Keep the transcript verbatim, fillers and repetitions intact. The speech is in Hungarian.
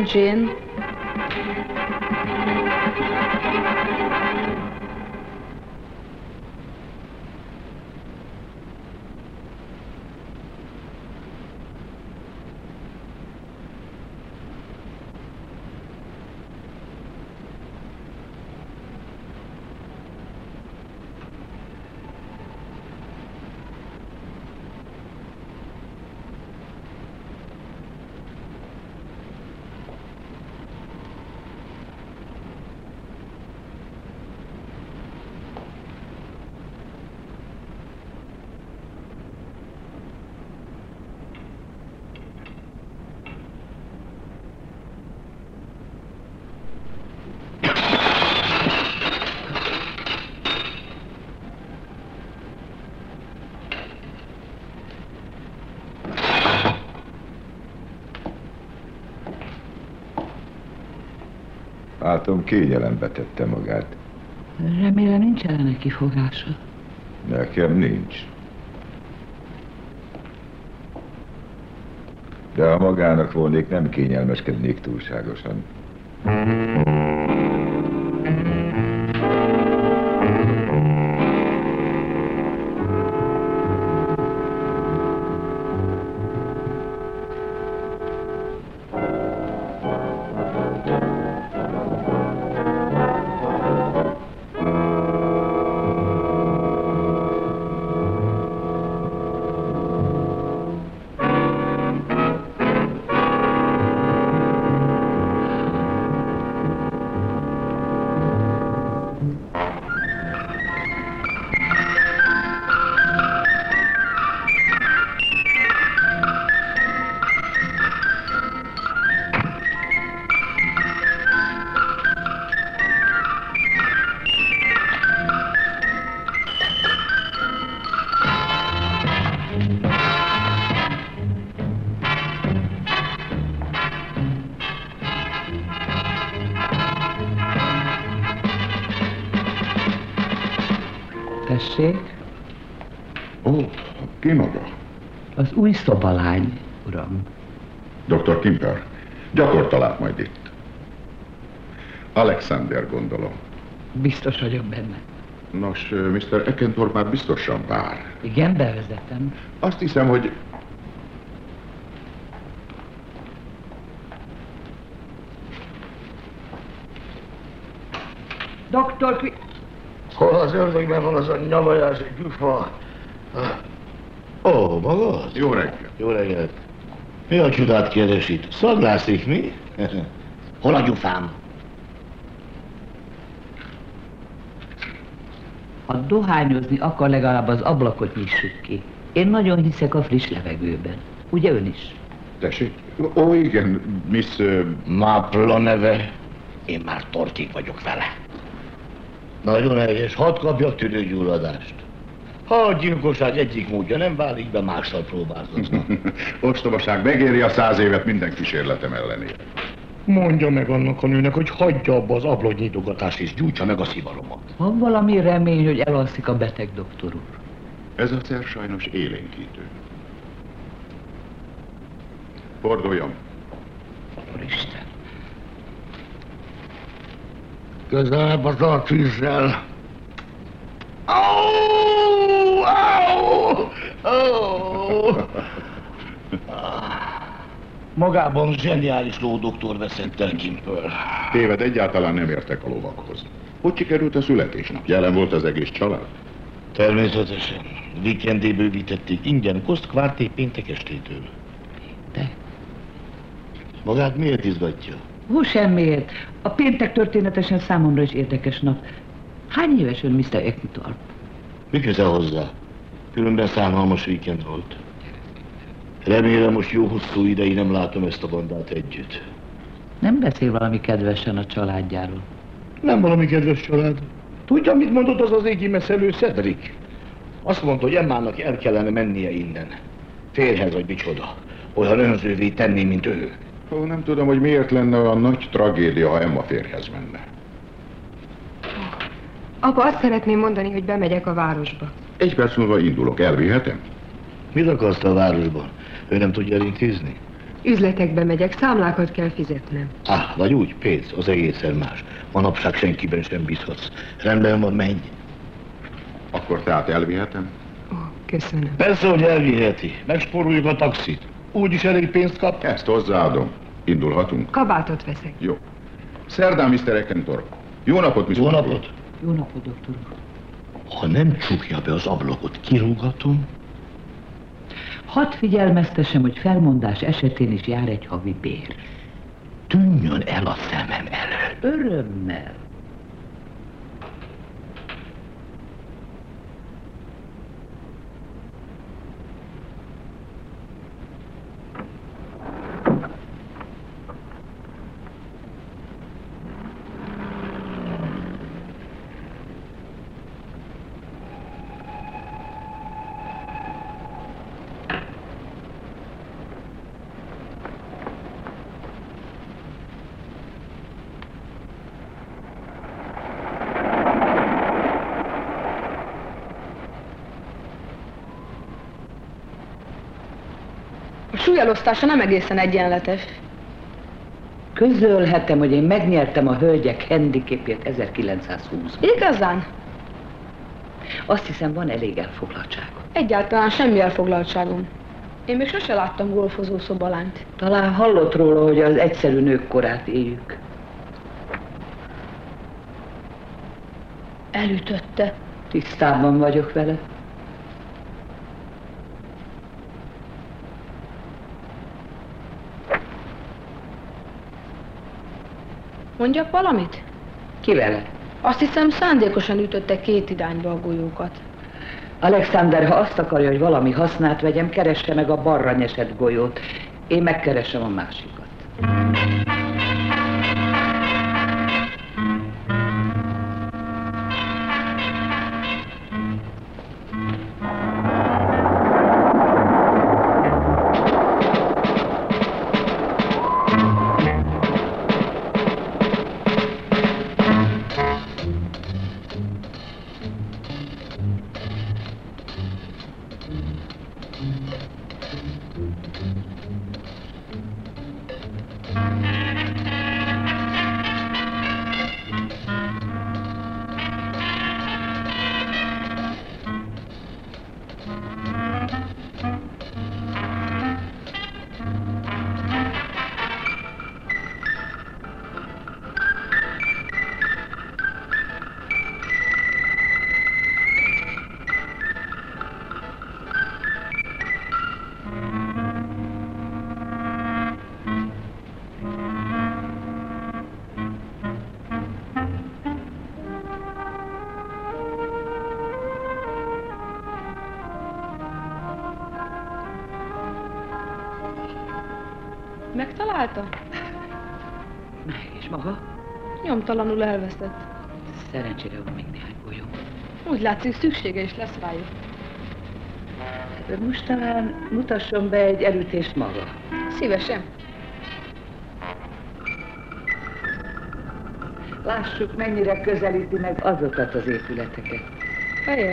Jane. Látom, kényelembe tette magát. Remélem nincs ellene kifogása. Nekem nincs. De ha magának volnék, nem kényelmeskednék túlságosan. Tessék? Ó, ki maga? Az új szobalány, uram. doktor Kimper, gyakorta lát majd itt. Alexander, gondolom. Biztos vagyok benne. Nos, miszter Eckendorff már biztosan vár. Igen, bevezetem. Azt hiszem, hogy... doktor Ki... Hol az ördögben van az a nyavajás gyufa? Ó, maga az? Jó reggelt. Jó reggelt. Mi a csodát keres itt? Szaglászik, mi? Hol a gyufám? Ha dohányozni akar, legalább az ablakot nyissuk ki. Én nagyon hiszek a friss levegőben. Ugye ön is? Tessék? Ó, igen, Miss... Uh... Mápla neve. Én már tortig vagyok vele. Nagyon helyes, hadd kapjak tüdőgyulladást. Ha a gyilkosság egyik módja nem válik be, mással próbálkoznak. Ostobaság megéri a száz évet minden kísérletem ellenére. Mondja meg annak a nőnek, hogy hagyja abba az ablaknyitogatást és gyújtsa meg a szivalomat. Van valami remény, hogy elalszik a beteg doktor úr? Ez a szer sajnos élénkítő. Forduljon. Úristen. Közelebb az a tűzzel. Au! Au! Au! Magában zseniális lódoktor veszett el Kimper. Téved, egyáltalán nem értek a lovakhoz. Hogy sikerült a születésnap? Jelen volt az egész család? Természetesen. Vikendé bővítették ingyen Kosztkvárté péntek estétől. De? Magát miért izgatja? Hú, semmiért. A péntek történetesen számomra is érdekes nap. Hány éves ön, miszter Eckendorff? Mi köze hozzá? Különben szánalmas víkend volt. Remélem, most jó hosszú ideig nem látom ezt a bandát együtt. Nem beszél valami kedvesen a családjáról. Nem valami kedves család. Tudja, mit mondott az az égi messzelő Cedric? Azt mondta, hogy Emmának el kellene mennie innen. Férjhez vagy micsoda. Olyan önzővé tenni, mint ő. Ó, nem tudom, hogy miért lenne olyan nagy tragédia, ha Emma férjhez menne. Apa, azt szeretném mondani, hogy bemegyek a városba. Egy perc múlva indulok, elvihetem? Mit akarsz a városban? Ő nem tudja elintézni? Üzletekbe megyek, számlákat kell fizetnem. Ah, vagy úgy, pénz, az egészen más. Manapság senkiben sem bízhatsz. Rendben van, menj. Akkor tehát elvihetem? Ó, köszönöm. Persze, hogy elviheti. Megspóroljuk a taxit. Úgyis elég pénzt kap. Ezt hozzáadom. Indulhatunk? Kabátot veszek. Jó. Szerdán, miszter Ekentor. Jó napot, miszter Jó napot. Jó napot, doktor úr. Ha nem csukja be az ablakot, kirúgatom. Hadd figyelmeztessem, hogy felmondás esetén is jár egy havi bér. Tűnjön el a szemem elől. Örömmel. A súlyelosztása nem egészen egyenletes. Közölhetem, hogy én megnyertem a hölgyek handicapjét ezerkilencszázhúsz. Igazán? Azt hiszem, van elég elfoglaltságom. Egyáltalán semmi elfoglaltságom. Én még sose láttam golfozó szobalányt. Talán hallott róla, hogy az egyszerű nők korát éljük. Elütötte. Tisztában vagyok vele. Mondjak valamit? Ki vele? Azt hiszem, szándékosan ütötte két irányba a golyókat. Alexander, ha azt akarja, hogy valami hasznát vegyem, keresse meg a balra nyesett golyót. Én megkeresem a másikat. Megtalálta? Meg és maga? Nyomtalanul elveszett. Szerencsére van még néhány golyó. Úgy látszik, szüksége is lesz rájuk. Most talán mutasson be egy elütést maga. Szívesen. Lássuk, mennyire közelíti meg azokat az épületeket. Feje.